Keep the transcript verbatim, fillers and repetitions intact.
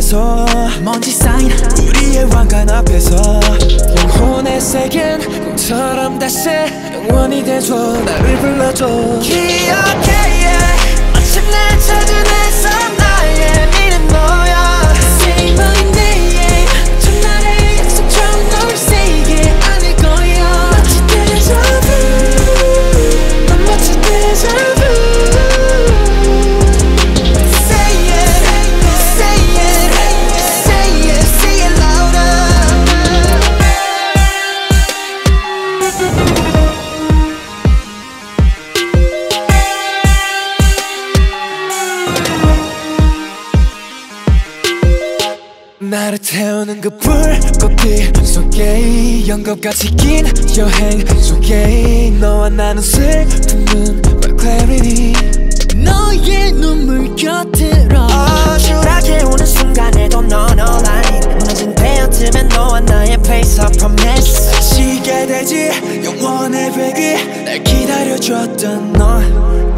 위에서 먼지 쌓인 우리의 왕관 앞에서 영혼의 색은 꿈처럼 다시 영원히 돼줘 나를 불러줘 기억해 yeah. 마침내 찾은 해서 나의 미는 너야 Say my name 첫날의 약속처럼 널 세게 안을 거야 마치 데자뷰 난 마치 데자뷰 Say it Say it Say it Say it louder 나를 태우는 그 불꽃빛 속에 연극같이 긴 여행 속에 너와 나는 슬픈 My clarity 너의 눈물 곁으로 어주락해 오는 순간에도 넌 all I need 무너진 베어틈엔 너와 나의 place of promise 시게 되지 영원의 베기 날 기다려줬던 너